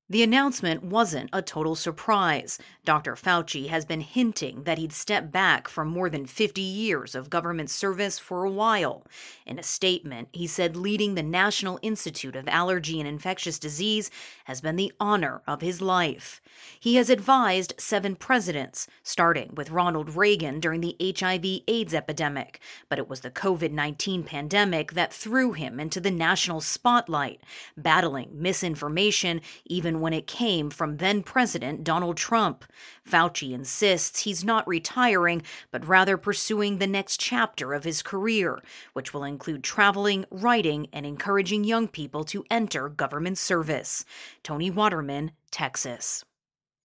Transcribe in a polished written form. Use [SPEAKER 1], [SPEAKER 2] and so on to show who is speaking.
[SPEAKER 1] The announcement wasn't a total surprise. Dr. Fauci has been hinting that he'd step back from more than 50 years of government service for a while. In a statement, he said leading the National Institute of Allergy and Infectious Disease has been the honor of his life. He has advised 7 presidents, starting with Ronald Reagan during the HIV/AIDS epidemic, but it was the COVID-19 pandemic that threw him into the national spotlight, battling misinformation even when it came from then-President Donald Trump. Fauci insists he's not retiring, but rather pursuing the next chapter of his career, which will include traveling, writing, and encouraging young people to enter government service. Tony Waterman, Texas.